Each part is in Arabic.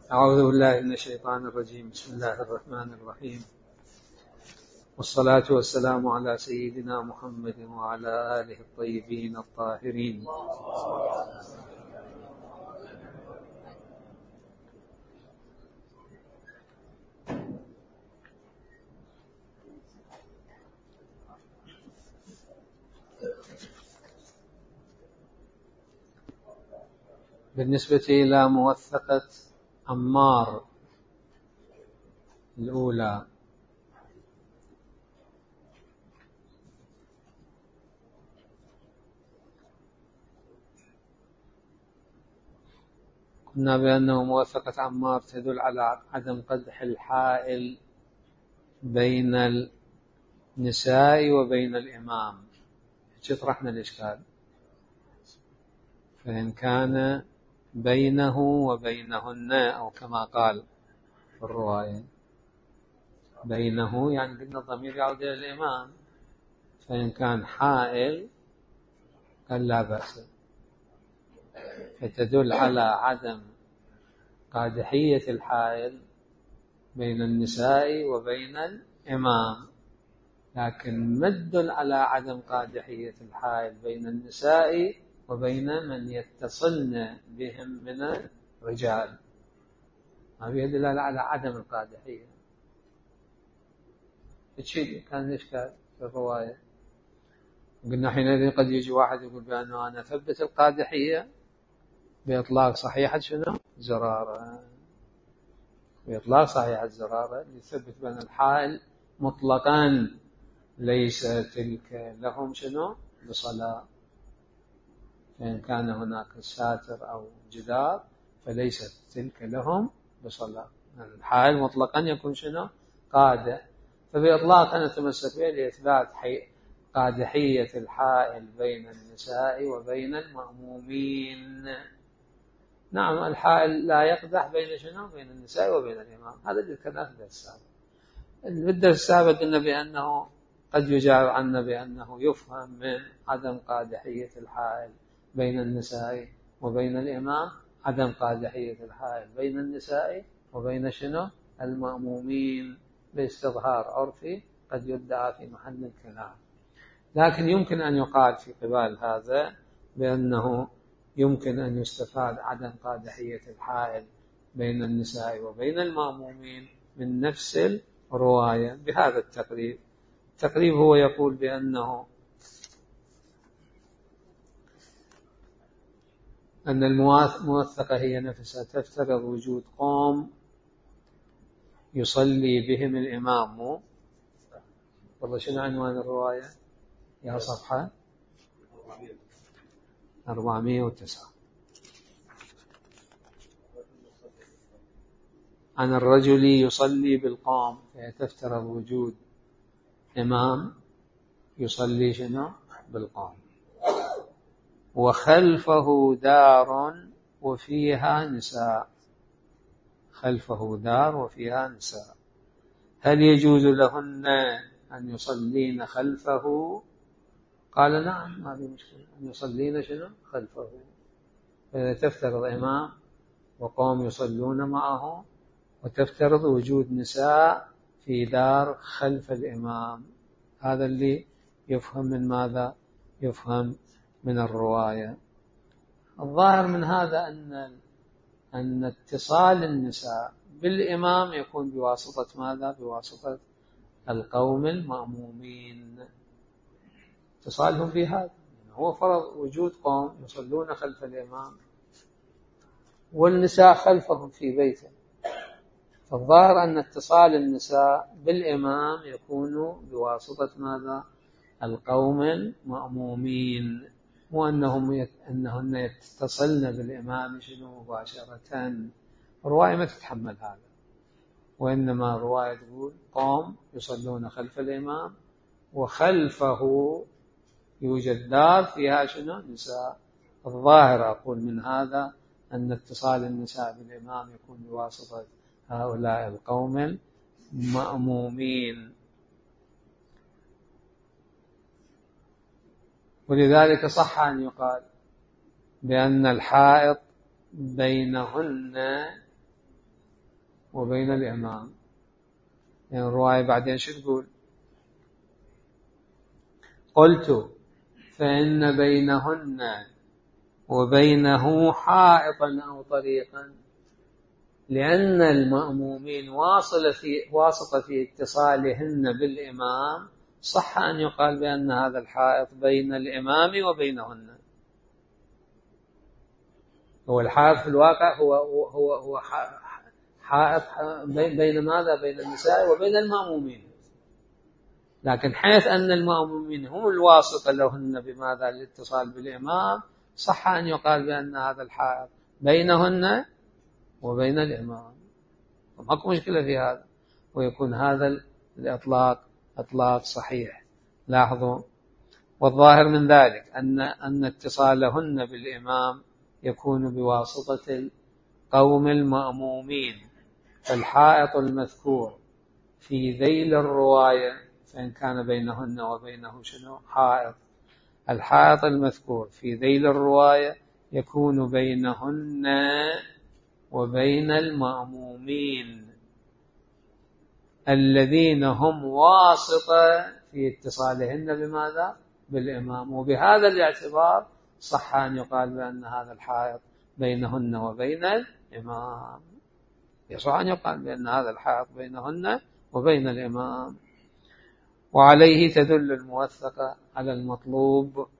أعوذ بالله من الشيطان الرجيم. بسم الله الرحمن الرحيم، والصلاة والسلام على سيدنا محمد وعلى آله الطيبين الطاهرين. بالنسبة إلى موثقة عمار الأولى، قلنا بأنه موثقة عمار تدل على عدم قدح الحائل بين النساء وبين الإمام. طرحنا الإشكال، فإن كان بينه وبينهن أو كما قال في الرواية بينه، يعني قلنا الضمير يعود إلى الإمام، فإن كان حائل قال لا بأس، فتدل على عدم قادحية الحائل بين النساء وبين الإمام، لكن ما تدل على عدم قادحية الحائل بين النساء وبين من يتصلن بهم من الرجال، ما فيها دلالة على عدم القادحية. الشيء كان إشكال في الرواية. قلنا حينئذ قد يجي واحد يقول بأنه أنا أثبت القادحية بإطلاق صحيحة شنو؟ زرارة، بإطلاق صحيحة زرارة يثبت بأن الحائل مطلقا ليس تلك لهم شنو؟ بصلاة. فإن كان هناك ساتر أو جدار فليست تلك لهم بصلاة. الحائل مطلقا يكون شنو؟ قادح. فبإطلاق أنا أتمسك به لإثبات قادحية الحائل بين النساء وبين المأمومين. نعم، الحائل لا يقدح بين شنو؟ بين النساء وبين الإمام. هذا اللي ذكرناه في الدرس السابق. في الدرس السابق قلنا بأنه قد يجاب عنا بأنه يفهم من عدم قادحية الحائل بين النساء وبين الإمام عدم قادحية الحائل بين النساء وبين شنو؟ المأمومين، باستظهار عرفي قد يدعى في محل الكلام. لكن يمكن أن يقال في قبال هذا بأنه يمكن أن يستفاد عدم قادحية الحائل بين النساء وبين المأمومين من نفس الرواية بهذا التقريب. التقريب هو يقول بأنه أن الموثقة هي نفسها تفترض وجود قوم يصلي بهم الإمام. والله شنو عنوان الرواية يا صفحة 409؟ عن الرجل يصلي بالقوم، تفترض وجود إمام يصلي شنو؟ بالقوم، وخلفه دار وفيها نساء. خلفه دار وفيها نساء، هل يجوز لهن أن يصلين خلفه؟ قال نعم، ما في مشكلة أن يصلين شنو؟ خلفه. تفترض إمام وقوم يصلون معه، وتفترض وجود نساء في دار خلف الإمام. هذا اللي يفهم من ماذا؟ يفهم من الرواية. الظاهر من هذا أن اتصال النساء بالإمام يكون بواسطة ماذا؟ بواسطة القوم المأمومين، اتصالهم بهذا. هو فرض وجود قوم يصلون خلف الإمام والنساء خلفهم في بيته، فالظاهر أن اتصال النساء بالإمام يكون بواسطة ماذا؟ القوم المأمومين، مو أنهن يتصلن بالإمام شنو مباشرة. الرواية ما تتحمل هذا، وإنما الرواية تقول قوم يصلون خلف الإمام وخلفه يوجد دار فيها شنو؟ نساء. الظاهر أقول من هذا أن اتصال النساء بالإمام يكون بواسطة هؤلاء القوم المأمومين. ولذلك صح أن يقال بأن الحائط بينهن وبين الإمام. يعني الرواية بعدين شو تقول؟ قلت فإن بينهن وبينه حائطا أو طريقا، لأن المأمومين واسطة في اتصالهن بالإمام، صح أن يقال بأن هذا الحائط بين الإمام وبينهن. هو الحائط في الواقع هو حائط بين ماذا؟ بين النساء وبين المأمومين، لكن حيث أن المأمومين هم الواسطة لهن بماذا؟ الاتصال بالإمام، صح أن يقال بأن هذا الحائط بينهن وبين الإمام، وماكو مشكلة في هذا، ويكون هذا الإطلاق إطلاق صحيح. لاحظوا، والظاهر من ذلك أن اتصالهن بالإمام يكون بواسطة القوم المأمومين. فالحائط المذكور في ذيل الرواية، فإن كان بينهن وبينه شنو؟ حائط. الحائط المذكور في ذيل الرواية يكون بينهن وبين المأمومين الذين هم واسطة في اتصالهن بماذا؟ بالإمام. وبهذا الاعتبار صح أن يقال بأن هذا الحائط بينهن وبين الإمام، يصح أن يقال بأن هذا الحائط بينهن وبين الإمام. وعليه تدل الموثقة على المطلوب،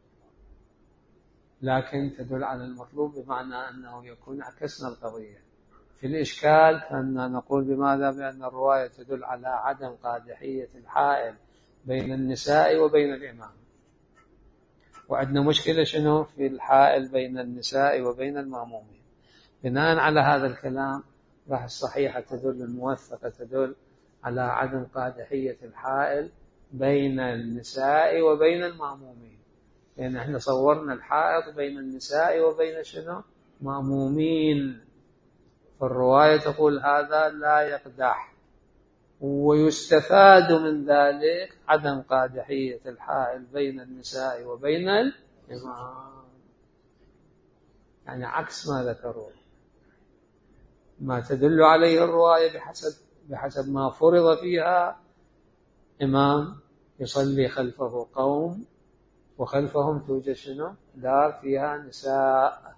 لكن تدل على المطلوب بمعنى أنه يكون عكسنا القضية. في الإشكال فأن نقول بماذا؟ بأن الرواية تدل على عدم قادحية الحائل بين النساء وبين الإمام، وعندنا مشكلة شنو؟ في الحائل بين النساء وبين المأمومين. بناء على هذا الكلام راح الصحيحة تدل الموثقة تدل على عدم قادحية الحائل بين النساء وبين المأمومين، لأن احنا صورنا الحائط بين النساء وبين شنو؟ مأمومين. فالرواية تقول هذا لا يقدح، ويستفاد من ذلك عدم قادحية الحائل بين النساء وبين الإمام، يعني عكس ما ذكروا، ما تدل عليه الرواية بحسب ما فرض فيها إمام يصلي خلفه قوم، وخلفهم توجد شنو؟ دار فيها نساء.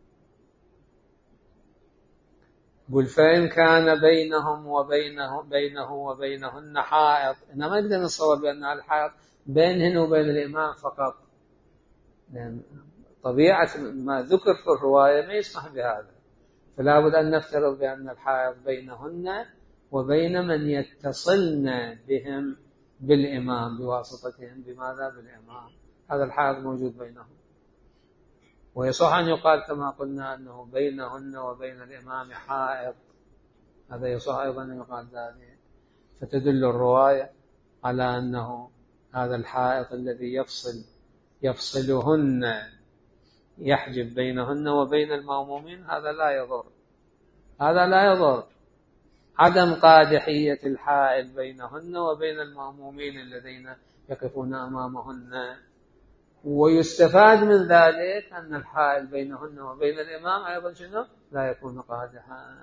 قل فإن كان بينه وبينهن حائط، إنما ما نقدر نتصور بأن الحائط بينهن وبين الإمام فقط، لأن طبيعة ما ذكر في الرواية ما يسمح بهذا، فلا بد أن نفترض بأن الحائط بينهن وبين من يتصلن بهم بالإمام بواسطتهم بماذا؟ بالإمام. هذا الحائط موجود بينهم، ويصح أن يقال كما قلنا أنه بينهن وبين الإمام حائط، هذا يصح أيضا أن يقال ذلك. فتدل الرواية على أنه هذا الحائط الذي يفصلهن يحجب بينهن وبين المأمومين، هذا لا يضر عدم قادحية الحائل بينهن وبين المأمومين الذين يقفون أمامهن. ويستفاد من ذلك أن الحائل بينهن وبين الإمام أيضا شنو؟ لا يكون قادحا،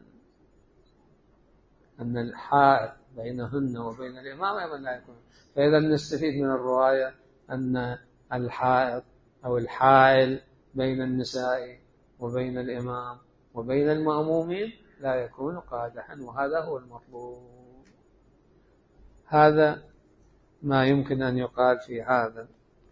أن الحائل بينهن وبين الإمام أيضا لا يكون. فإذا نستفيد من الرواية أن الحائل أو الحائل بين النساء وبين الإمام وبين المأمومين لا يكون قادحا، وهذا هو المطلوب. هذا ما يمكن أن يقال في هذا.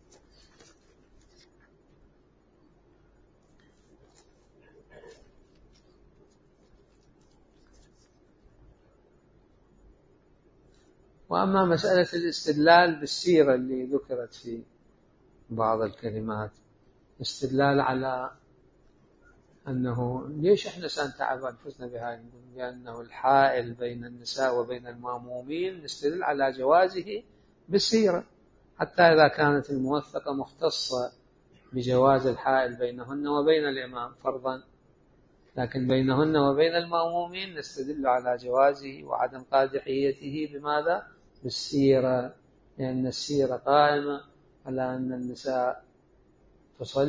وأما مسألة الاستدلال بالسيرة اللي ذكرت في بعض الكلمات، استدلال على أنه ليش إحنا سنتعب أنفسنا بهذا؟ لأنه الحائل بين النساء وبين المأمومين نستدل على جوازه بالسيرة، حتى إذا كانت الموثقة مختصة بجواز الحائل بينهن وبين الإمام فرضا، لكن بينهن وبين المأمومين نستدل على جوازه وعدم قادحيته بماذا؟ بالسيرة، لأن السيرة قائمة على أن النساء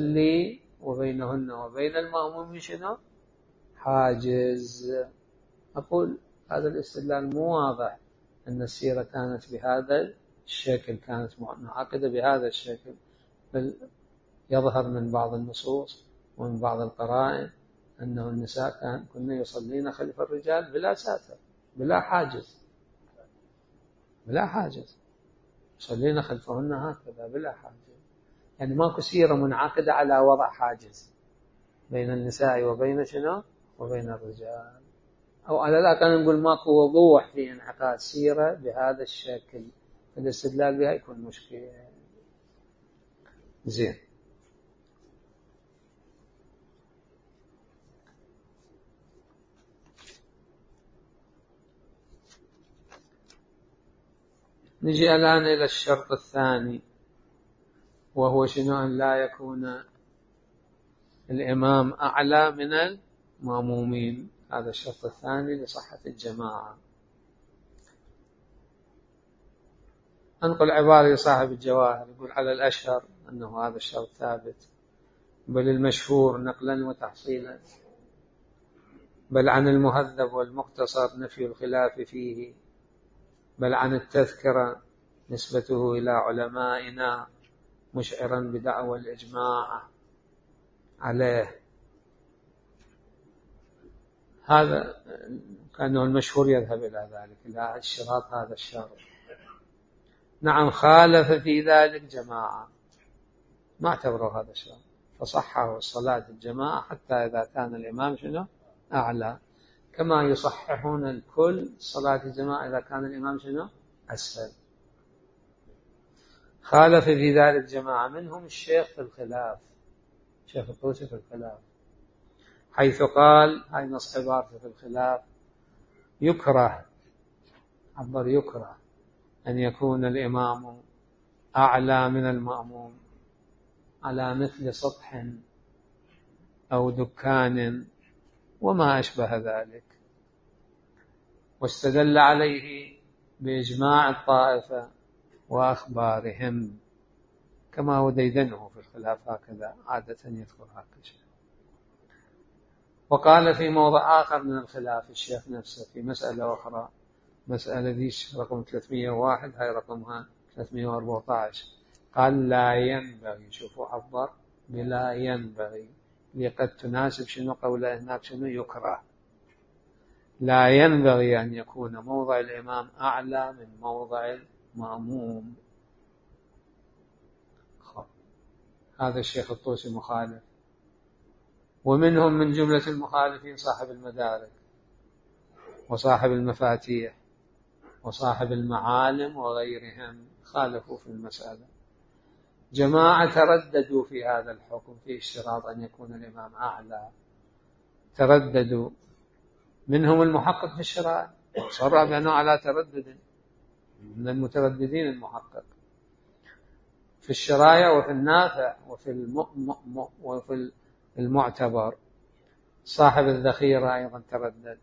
تصلي وبينهن وبين المأمومين شنو؟ حاجز. أقول هذا الاستدلال مو واضح أن السيرة كانت بهذا الشكل، كانت منعقدة بهذا الشكل، بل يظهر من بعض النصوص ومن بعض القرائن أنه النساء كن يصلين خلف الرجال بلا ساتر، بلا حاجز يصلين خلفهن هكذا بلا حاجز. يعني ماكو سيرة منعقدة على وضع حاجز بين النساء وبين شنو وبين الرجال، أو على الأقل نقول ماكو وضوح في انعقاد سيرة بهذا الشكل، الاستدلال بها يكون مشكل. زين، نجي الآن إلى الشرط الثاني، وهو شنو؟ أن لا يكون الإمام أعلى من المأمومين. هذا الشرط الثاني لصحة الجماعة. أنقل عبارة صاحب الجواهر يقول على الأشهر أنه هذا الشرط ثابت، بل المشهور نقلا وتحصيلا، بل عن المهذب والمختصر نفي الخلاف فيه، بل عن التذكرة نسبته إلى علمائنا مشعرا بدعوى الإجماع عليه. هذا كأنه المشهور يذهب إلى ذلك، إلى اشتراط هذا الشرط. نعم، خالف في ذلك جماعة ما اعتبروا هذا الشرط، فصححوا الصلاة الجماعة حتى إذا كان الإمام شنو أعلى، كما يصححون الكل صلاة الجماعة إذا كان الإمام شنو أسفل. خالف في ذلك جماعة، منهم الشيخ في الخلاف، الشيخ الطوسي في الخلاف، حيث قال، هاي نص عبارته في الخلاف: يكره، عبر يكره، أن يكون الإمام أعلى من المأموم على مثل سطح أو دكان وما أشبه ذلك، واستدل عليه بإجماع الطائفة وأخبارهم، كما هو ديدنه في الخلاف، هكذا عادة يذكر هكذا. وقال في موضع آخر من الخلاف الشيخ نفسه في مسألة أخرى، مسألة ديش رقم 301، هاي رقمها 314، قال لا ينبغي، شوفوا عبر بلا ينبغي، لقد تناسب شنو قوله هناك شنو يكره، لا ينبغي أن يكون موضع الإمام أعلى من موضع المأموم. هذا الشيخ الطوسي مخالف، ومنهم من جملة المخالفين صاحب المدارك وصاحب المفاتيح وصاحب المعالم وغيرهم، خالفوا في المسألة. جماعة ترددوا في هذا الحكم، في اشتراط أن يكون الإمام أعلى، ترددوا، منهم المحقق في الشرائع، صرح بأنه على تردد، من المترددين المحقق في الشرائع وفي النافع وفي المعتبر. صاحب الذخيرة أيضا تردد،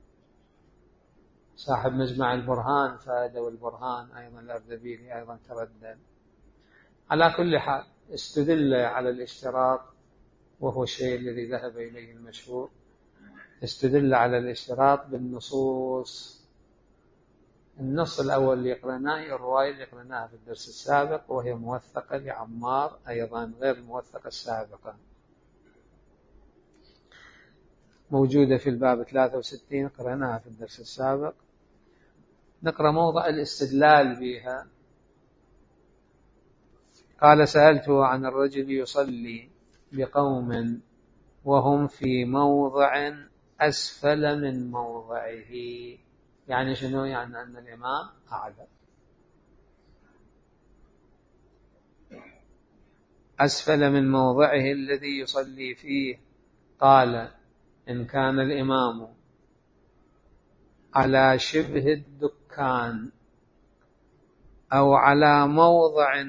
صاحب مجمع البرهان فائدة والبرهان أيضا الأردبيلي أيضا تردد. على كل حال استدل على الاشتراط، وهو الشيء الذي ذهب إليه المشهور، استدل على الاشتراط بالنصوص. النص الأول اللي قرأناه هي الرواية اللي قرأناها في الدرس السابق، وهي موثقة لعمار أيضا غير الموثقة السابقة، موجودة في الباب 63، قرأناها في الدرس السابق. نقرأ موضع الاستدلال بها. قال: سألته عن الرجل يصلي بقوم وهم في موضع أسفل من موضعه، يعني شنو؟ يعني أن الإمام أعلى، أسفل من موضعه الذي يصلي فيه. قال: إن كان الإمام على شبه الدكان أو على موضع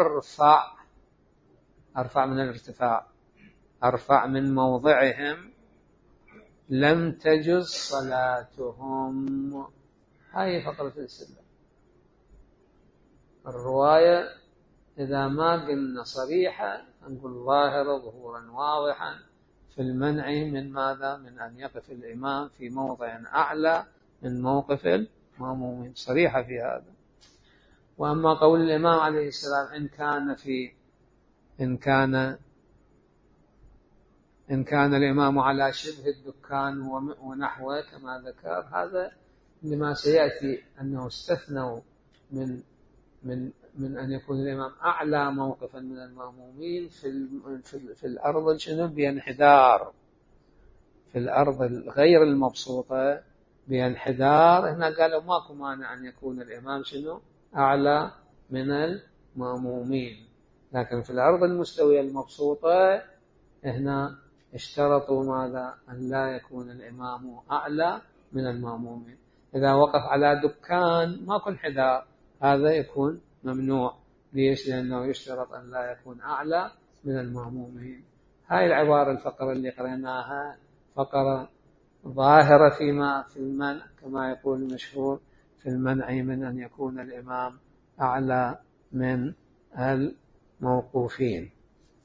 أرفع من الارتفاع، أرفع من موضعهم، لم تجز صلاتهم. هاي فقرة الاستدلال. الرواية إذا ما قلنا صريحة نقول ظاهرة ظهورا واضحا في المنع من ماذا؟ من أن يقف الإمام في موضع أعلى من موقف المأمومين، صريحة في هذا. وأما قول الإمام عليه السلام إن كان الإمام على شبه الدكان ونحوه كما ذكر، هذا لما سيأتي أنه استثنوا من أن يكون الإمام أعلى موقفا من المأمومين في الأرض بانحدار، في الأرض غير المبسوطة بانحدار. هنا قالوا ماكو مانع أن يكون الإمام أعلى من المأمومين، لكن في الأرض المستوية المبسوطة هنا اشترطوا ماذا؟ أن لا يكون الإمام أعلى من المأمومين. إذا وقف على دكان ماكو انحدار، هذا يكون ممنوع. ليش؟ لأنه يشترط أن لا يكون أعلى من المأمومين. هاي العبارة الفقرة اللي قرأناها فقرة ظاهرة في المنع، كما يقول المشهور في المنع من أن يكون الإمام أعلى من الموقوفين.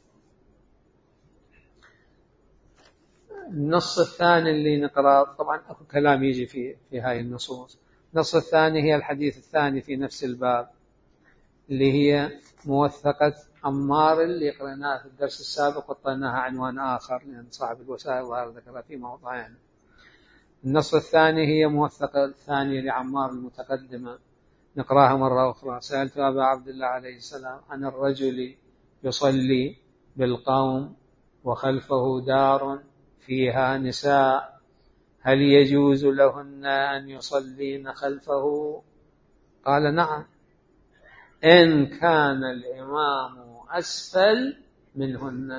النص الثاني اللي نقرأ، طبعا أكو كلام يجي في هاي النصوص. النص الثاني هي الحديث الثاني في نفس الباب، اللي هي موثقة عمار اللي قرأناها في الدرس السابق وطلناها عنوان آخر، لأن صاحب الوسائل ظهر ذكرها في موضعين. النص الثاني هي موثقة الثانية لعمار المتقدمة، نقراها مرة أخرى. سألت أبا عبد الله عليه السلام عن الرجل يصلي بالقوم وخلفه دار فيها نساء، هل يجوز لهن أن يصلين خلفه؟ قال نعم، إن كان الإمام أسفل منهن.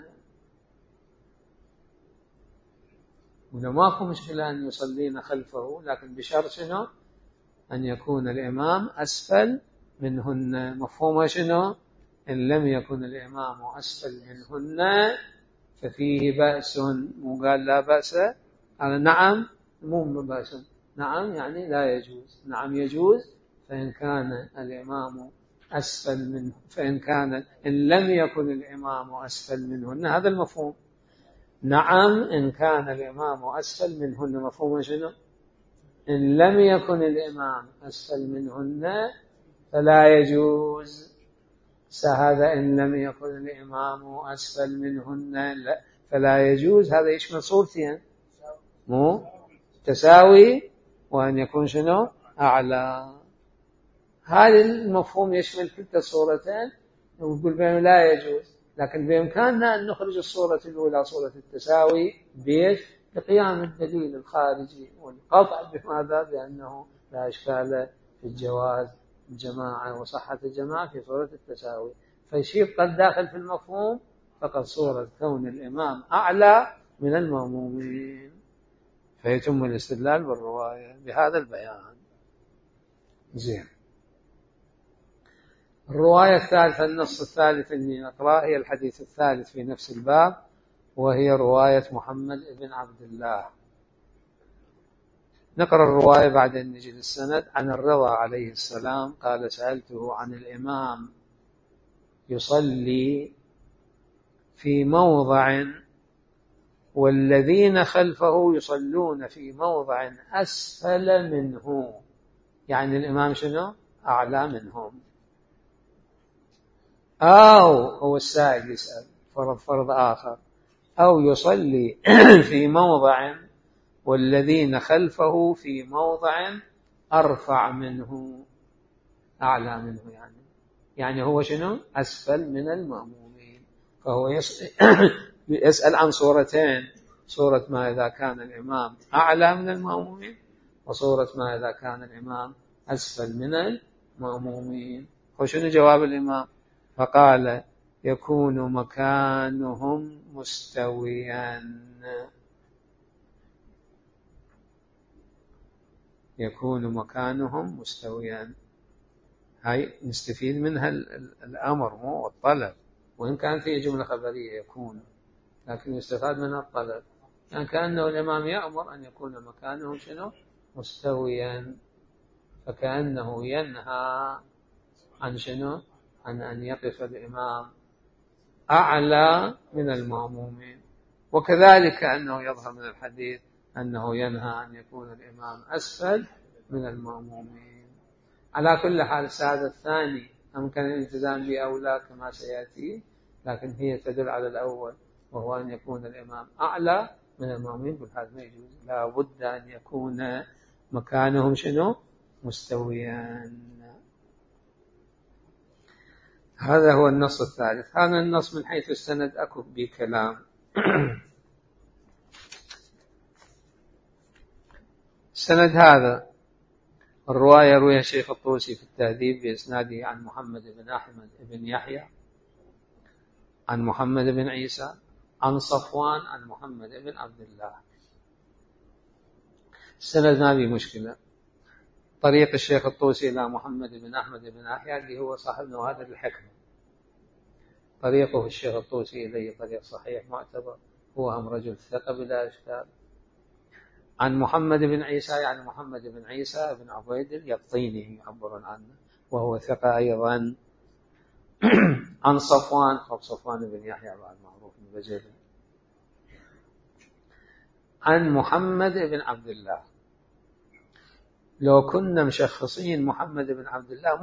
وما في مشكلة أن يصلين خلفه، لكن بشرط أن يكون الإمام أسفل منهن. مفهوم إن لم يكن الإمام أسفل منهن ففيه بأس. مو قال لا بأس، قال نعم، مو بأس، نعم يعني لا يجوز. نعم يجوز فإن كان الإمام أسفل منه، إن لم يكن الإمام أسفل منهن، هذا المفهوم. نعم إن كان الإمام أسفل منهن. مفهوم إن لم يكن الإمام أسفل منهن فلا يجوز. هذا إن لم يكن الإمام أسفل منهن فلا يجوز، هذا يشمل صورتين، مو تساوي وأن يكون أعلى. هذا المفهوم يشمل كلتا الصورتين، ونقول بهم لا يجوز، لكن بإمكاننا أن نخرج الصورة الأولى صورة التساوي بقيام الدليل الخارجي والقطع بماذا؟ بأنه لا إشكال في الجواز الجماعة وصحة الجماعة في صورة التساوي. فيشير قد داخل في المفهوم فقط صورة كون الإمام أعلى من المأمومين، فيتم الاستدلال بالرواية بهذا البيان. زين. الرواية الثالثة، النص الثالث اللي نقرأه هي الحديث الثالث في نفس الباب، وهي رواية محمد بن عبد الله. نقرأ الرواية بعدين نجي للسند. عن الرضا عليه السلام قال سألته عن الإمام يصلي في موضع والذين خلفه يصلون في موضع أسفل منه، يعني الإمام أعلى منهم. أو هو السائل يسأل فرض آخر، أو يصلي في موضع والذين خلفه في موضع أرفع منه، أعلى منه، يعني هو أسفل من المأمومين. فهو يسأل عن صورتين، صورة ما إذا كان الإمام أعلى من المأمومين، وصورة ما إذا كان الإمام أسفل من المأمومين. وشنو جواب الإمام؟ فقال يكون مكانهم مستويا. يكون مكانهم مستويا، هاي نستفيد منها الأمر مو الطلب، وإن كان فيه جملة خبرية يكون، لكن يستفاد منها الطلب. يعني كأنه الإمام يأمر أن يكون مكانهم مستويا، فكأنه ينهى عن عن أن يقف الإمام أعلى من المأمومين. وكذلك أنه يظهر من الحديث أنه ينهى أن يكون الإمام أسفل من المأمومين. على كل حال السادة الثاني أمكن الالتزام به أو لا كما سيأتي، لكن هي تدل على الأول، وهو أن يكون الإمام أعلى من المأمومين. بالحال ما يجوز، لا بد أن يكون مكانهم شنو؟ مستويا. هذا هو النص الثالث. هذا النص من حيث السند أكو بكلام. السند هذا الرواية روي الشيخ الطوسي في التهذيب بإسناده عن محمد بن أحمد بن يحيى عن محمد بن عيسى عن صفوان عن محمد بن عبد الله. السند ما به مشكلة. طريق الشيخ الطوسي إلى محمد بن أحمد بن يحيى اللي هو صاحب نوادر الحكمة، طريقه الشيخ الطوسي إليه طريق صحيح معتبر، هو هم رجل ثقة بلا إشكال. عن محمد بن عيسى يعني محمد بن عيسى بن عبيد اليقطيني يعبرون عنه، وهو ثقة أيضا. عن صفوان بن يحيى بعد معروف البجلي. عن محمد بن عبد الله. لو كنا مشخصين محمد بن عبد الله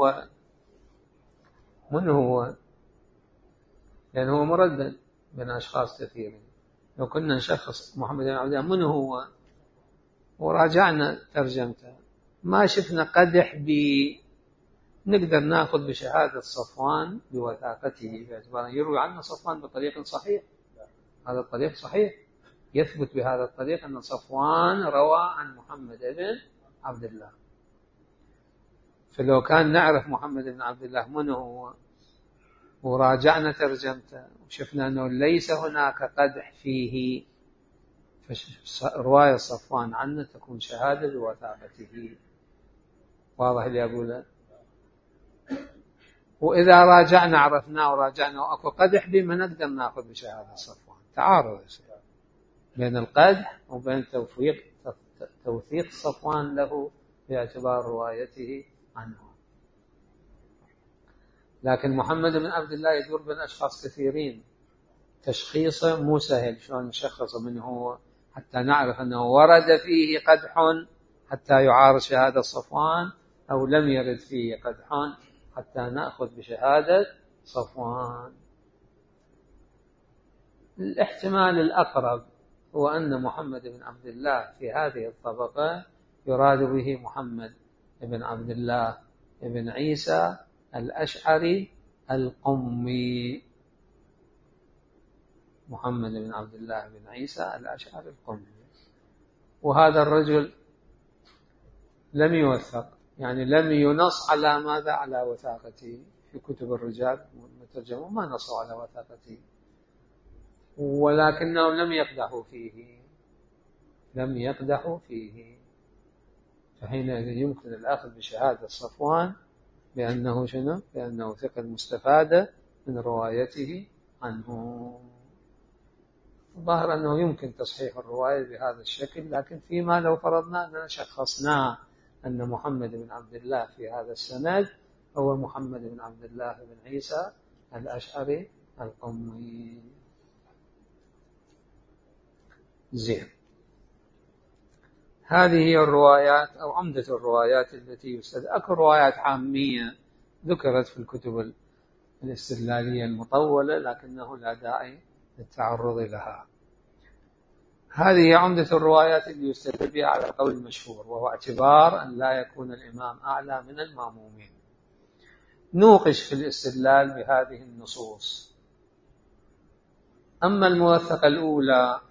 من هو لأنه هو مردد بين أشخاص كثيرين. لو كنا نشخص محمد بن عبد الله من هو وراجعنا ترجمته ما شفنا قدح نقدر ناخذ بشهادة صفوان بوثاقته، باعتبار يروي عنه صفوان بطريق صحيح. هذا الطريق صحيح، يثبت بهذا الطريق أن صفوان روى عن محمد بن عبد الله. فلو كان نعرف محمد بن عبد الله من هو وراجعنا ترجمته وشفنا أنه ليس هناك قدح فيه، فرواية صفوان عنه تكون شهادة بوثاقته. واضح اللي أقوله؟ وإذا راجعنا عرفناه وراجعنا وأكو قدح به ما نقدر نأخذ بشهادة صفوان. تعارض بين القدح وبين توثيق صفوان له باعتبار روايته عنه. لكن محمد بن عبد الله يدور بين أشخاص كثيرين، تشخيصه مو سهل. شلون نشخص منه هو حتى نعرف أنه ورد فيه قدح حتى يعارض شهادة صفوان، أو لم يرد فيه قدح حتى نأخذ بشهادة صفوان. الاحتمال الأقرب هو أن محمد بن عبد الله في هذه الطبقة يراد به محمد بن عبد الله بن عيسى الأشعري القمي. محمد بن عبد الله بن عيسى الأشعري القمي. وهذا الرجل لم يوثق، يعني لم ينص على ماذا؟ على وثاقته. في كتب الرجال المترجمة ما نصوا على وثاقته، ولكنهم لم يقدحوا فيه. فحينئذ يمكن الأخذ بشهادة صفوان بأنه شنو؟ بأنه ثقة مستفادة من روايته عنه. ظهر أنه يمكن تصحيح الرواية بهذا الشكل، لكن فيما لو فرضنا أننا شخصنا أن محمد بن عبد الله في هذا السند هو محمد بن عبد الله بن عيسى الأشعري القمي. زين، هذه هي الروايات أو عمدة الروايات التي يستدل. أكو روايات عامية ذكرت في الكتب الاستدلالية المطولة، لكنه لا داعي للتعرض لها. هذه عمدة الروايات اللي يستدل بها على قول المشهور، وهو اعتبار أن لا يكون الإمام أعلى من المأمومين. نوقش في الاستدلال بهذه النصوص. أما الموثقة الأولى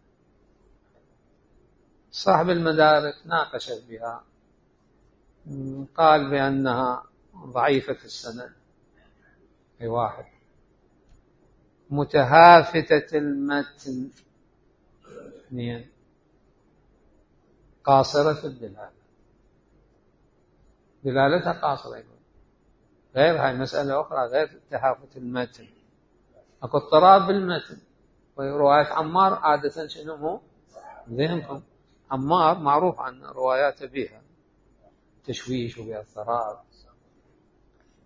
صاحب المدارك ناقشت بها، قال بأنها ضعيفة السند، أي واحد، متهافتة المتن، اثنين، قاصرة الدلالة، دلالتها قاصرة أيضا. غير هاي مسألة أخرى غير تهافت المتن، أكو اضطراب بالمتن. ورواية عمار عادة شنو ذهنكم؟ عمار معروف عن رواياته بها تشويش وبها اضطراب.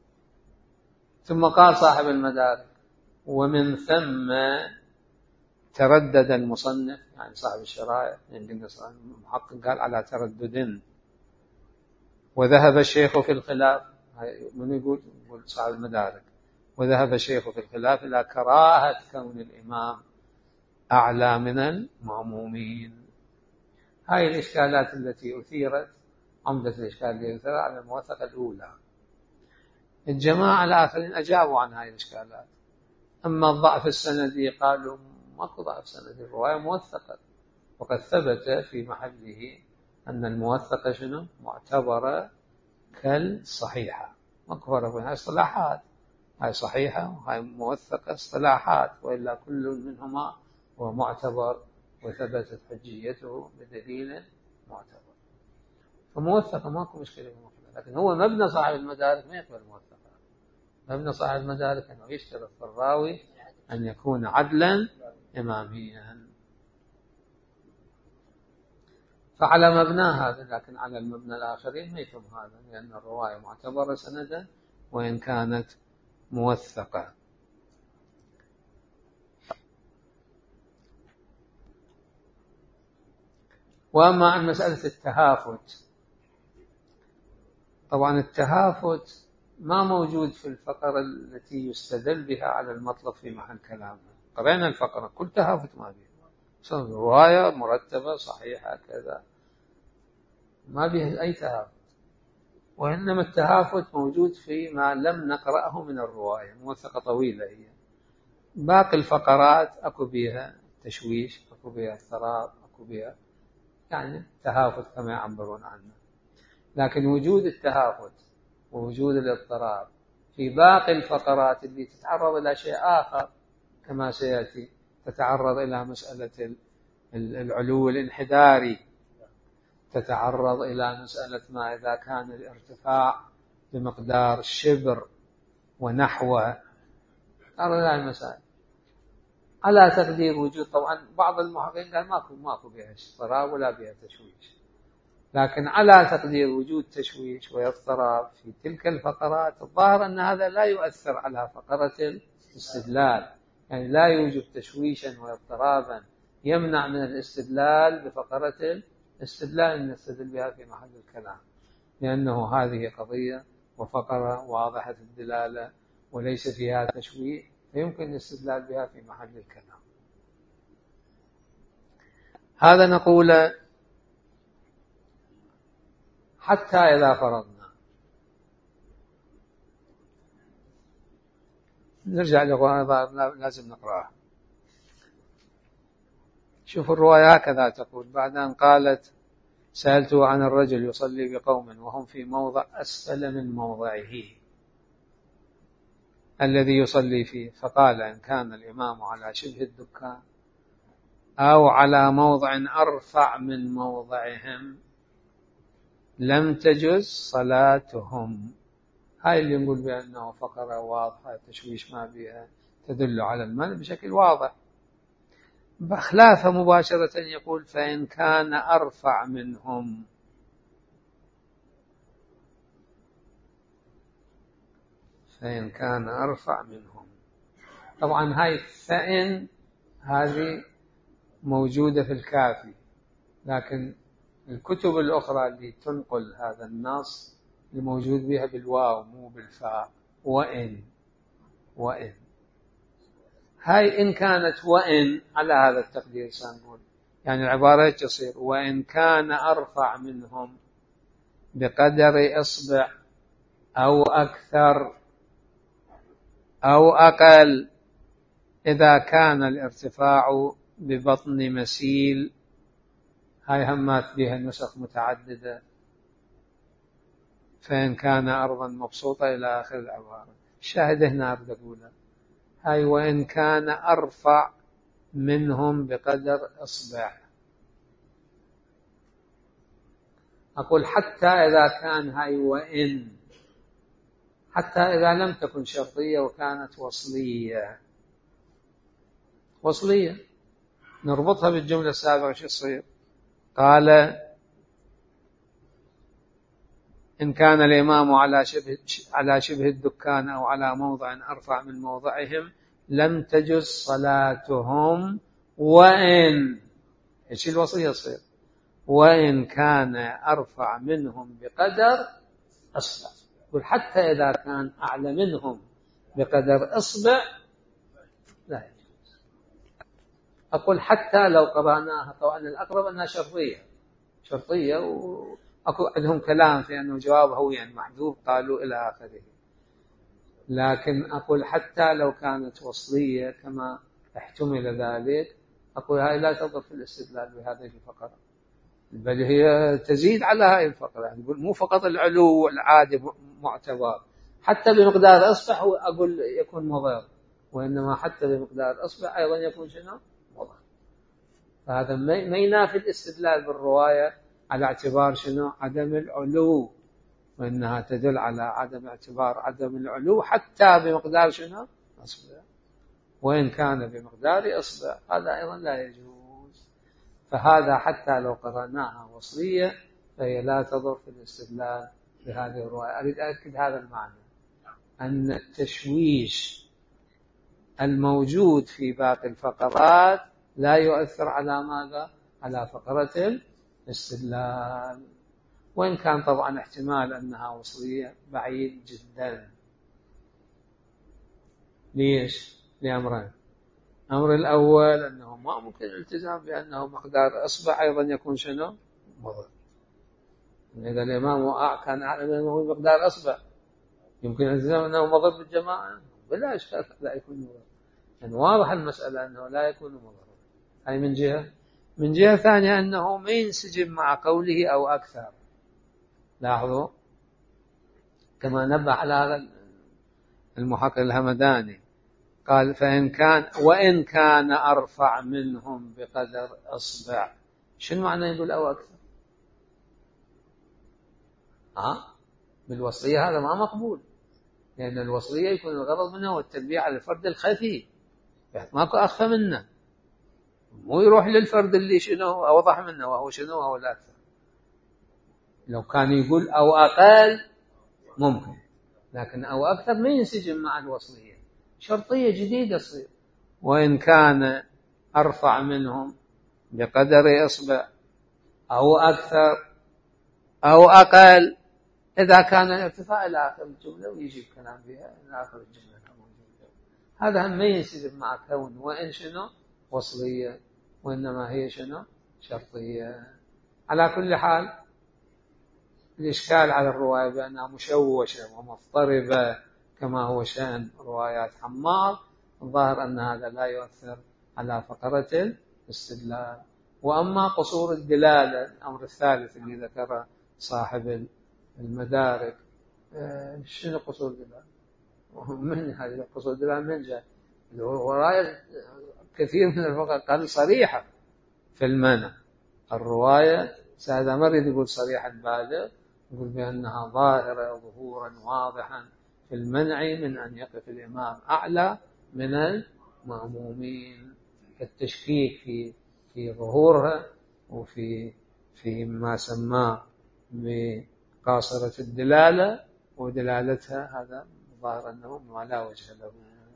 ثم قال صاحب المدارك: ومن ثم تردد المصنف يعني صاحب الشرائع، يعني المحقق قال على تردد. وذهب الشيخ في الخلاف، من يقول صاحب المدارك، وذهب الشيخ في الخلاف إلى كراهة كون الإمام أعلى من المأمومين. هاي الإشكالات التي أثيرت، عمدة الإشكال التي أثيرت على الموثقة الأولى. الجماعة الآخرين أجابوا عن هاي الإشكالات. أما الضعف السندي قالوا ماكو ضعف سندي، الرواية موثقة، وقد ثبت في محله أن الموثقة شنو؟ معتبرة كالصحيحة. ماكو فرق بين هاي اصطلاحات، هاي صحيحة وهاي موثقة، اصطلاحات، وإلا كل منهما هو معتبر وثبتت حجيته بدليل معتبر. فموثقة ماكو مشكلة في، لكن هو مبنى صاحب المدارك ما يقبل موثقة. مبنى صاحب المدارك أنه يشترط في الراوي أن يكون عدلا إماميا. فعلى مبنى هذا، لكن على المبنى الآخرين ما يتم هذا، لأن الرواية معتبرة سندا وإن كانت موثقة. وأما عن مسألة التهافت، طبعا التهافت ما موجود في الفقرة التي يستدل بها على المطلب في محل كلامنا. قرأنا الفقرة كل تهافت ما بها، رواية مرتبة صحيحة كذا، ما بها أي تهافت. وإنما التهافت موجود في ما لم نقرأه من الرواية، موثقة طويلة هي، باقي الفقرات أكو بها تشويش، أكو بها اضطراب، أكو بها يعني تهافت كما يعبرون عنه. لكن وجود التهافت ووجود الاضطراب في باقي الفقرات اللي تتعرض إلى شيء آخر كما سيأتي، تتعرض إلى مسألة العلو الانحداري، تتعرض إلى مسألة ما إذا كان الارتفاع بمقدار شبر ونحوه، تعرض إلى المسائل على تقدير وجود. طبعا بعض المحققين قال ماكو بها اضطراب ولا بها تشويش، لكن على تقدير وجود تشويش واضطراب في تلك الفقرات، الظاهر أن هذا لا يؤثر على فقرة الاستدلال، يعني لا يوجد تشويشا واضطرابا يمنع من الاستدلال بفقرة الاستدلال أن نستدل بها في محل الكلام، لأنه هذه قضية وفقرة واضحة الدلالة وليس فيها تشويش، فيمكن الاستدلال بها في محل الكلام. هذا نقول حتى إذا فرضنا، نرجع للرواية لازم نقرأها. شوف الرواية هكذا تقول: بعد أن قالت: سألته عن الرجل يصلي بقوم وهم في موضع أسفل من موضعه الذي يصلي فيه، فقال: إن كان الإمام على شبه الدكان أو على موضع أرفع من موضعهم لم تجز صلاتهم. هاي اللي نقول بأنه فقرة واضحة تشويش ما بها، تدل على المنع بشكل واضح. بخلافه مباشرة يقول: فإن كان أرفع منهم. فإن كان أرفع منهم، طبعا هاي فإن هذه موجودة في الكافي، لكن الكتب الأخرى اللي تنقل هذا النص الموجود بها بالواو مو بالفاء، وإن هاي إن كانت وإن على هذا التقدير سنقول، يعني العبارة تصير: وإن كان أرفع منهم بقدر إصبع أو أكثر أو أقل، إذا كان الارتفاع ببطن مسيل. هاي همات بها النسخ متعددة. فإن كان أرضا مبسوطة إلى آخر العبارة. الشاهد هنا أريد أقولها هاي: وإن كان أرفع منهم بقدر إصبع. أقول حتى إذا كان هاي وإن، حتى إذا لم تكن شرطية وكانت وصلية نربطها بالجملة السابقة. شو يصير؟ قال: إن كان الإمام على شبه الدكان أو على موضع أرفع من موضعهم لم تجز صلاتهم وإن إيش الوصية تصير وإن كان أرفع منهم بقدر أصبع. يقول حتى إذا كان أعلى منهم بقدر أصبع لا يجوز. أقول حتى لو قرأناها، طبعا الأقرب أنها شرطية وأكو عندهم كلام في أنه جوابه هو يعني محذوف قالوا إلى آخره، لكن أقول حتى لو كانت وصلية كما احتمل ذلك، أقول هاي لا تضر في الاستدلال بهذه الفقرة، بل هي تزيد على هاي الفقرة. يعني مو فقط العلو العادي معتبر، حتى بمقدار أصبع هو أقول يكون مضر، وإنما حتى بمقدار أصبع أيضا يكون شنو مضر. فهذا ما ينافي الاستدلال بالرواية على اعتبار شنو عدم العلو، وإنها تدل على عدم اعتبار عدم العلو حتى بمقدار شنو أصبع، وإن كان بمقدار أصبع هذا أيضا لا يجوز. فهذا حتى لو قرأناها وصلية فهي لا تضر في الاستدلال بهذه الرواية. أريد أؤكد هذا المعنى، أن التشويش الموجود في باقي الفقرات لا يؤثر على ماذا؟ على فقرة الاستدلال، وإن كان طبعا احتمال أنها وصلية بعيد جدا. ليش؟ لأمرين. الأمر الأول أنه ما ممكن الالتزام بأنه مقدار أصبع أيضا يكون شنو؟ مضر. إذا الإمام كان أعلم أنه مقدار أصبع يمكن الالتزام أنه مضر بالجماعة؟ بلا إشكال لا يكون مضر، يعني واضح المسألة أنه لا يكون مضر. هاي من جهة. من جهة ثانية أنه ما ينسجم مع قوله أو أكثر. لاحظوا كما نبه على هذا المحقق الهمداني، قال وإن كان أرفع منهم بقدر أصبع. شنو معنى يقول أو أكثر؟ بالوصية هذا ما مقبول، لأن الوصية يكون الغرض منها والتنبيه على الفرد الخفي، ماكو أخفى منه، مو يروح للفرد اللي شنو أوضح منه وهو شنو هو الأكثر. لو كان يقول أو أقل ممكن، لكن أو أكثر ما ينسجم مع الوصية، شرطية جديدة تصير. وإن كان أرفع منهم بقدر إصبع أو أكثر أو أقل، إذا كان الارتفاع إلى آخر الجملة ويجيب كلام بها إلى آخر الجملة، هذا هم ما ينسجم مع كون وإن شنو وصلية، وإنما هي شنو شرطية. على كل حال الإشكال على الرواية بأنها مشوشة ومضطربة كما هو شأن روايات حمار، الظاهر أن هذا لا يؤثر على فقرة الاستدلال. وأما قصور الدلالة الأمر الثالث اللي ذكره صاحب المدارك، شنو قصور الدلالة؟ من هذه قصور الدلالة من جاء؟ الرواية كثير من الفقهاء قال صريحة في المنع. الرواية سادة مريض يقول صريح البالغ، يقول بأنها ظاهرة ظهورا واضحا في المنع من أن يقف الإمام أعلى من المأمومين، التشكيك في ظهورها وفي ما سماه بقاصرة الدلالة ودلالتها، هذا ظاهر أنه ما لا وجه له.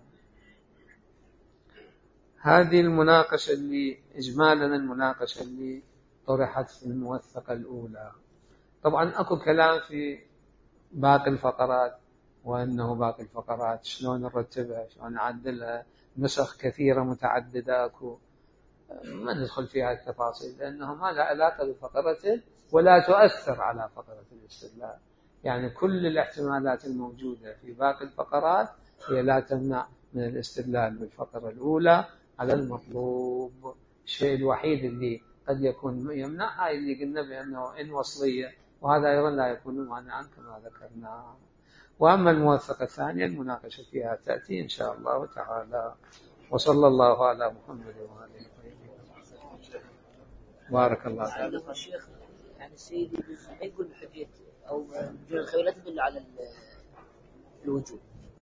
هذه المناقشة اللي إجمالا المناقشة اللي طرحت في الموثقة الأولى. طبعا أكو كلام في باقي الفقرات، وأنه باقي الفقرات شلون نرتبها شلون نعدلها، نسخ كثيرة متعددة أكو، ما ندخل فيها التفاصيل لأنه ما لا علاقة بفقرة ولا تؤثر على فقرة الاستدلال. يعني كل الاحتمالات الموجودة في باقي الفقرات هي لا تمنع من الاستدلال بالفقرة الأولى على المطلوب. الشيء الوحيد اللي قد يكون يمنع هاي اللي قلنا بأنه إن وصلية، وهذا أيضا لا يكون مانعا كما ذكرنا. وأما الموثقة الثانية المناقشة فيها تأتي إن شاء الله تعالى. وصلى الله على محمد وآله وسلم. بارك الله فيك. الشيخ يعني السيد ما يقول بحجية أو الخير لا تدل على الوجوب.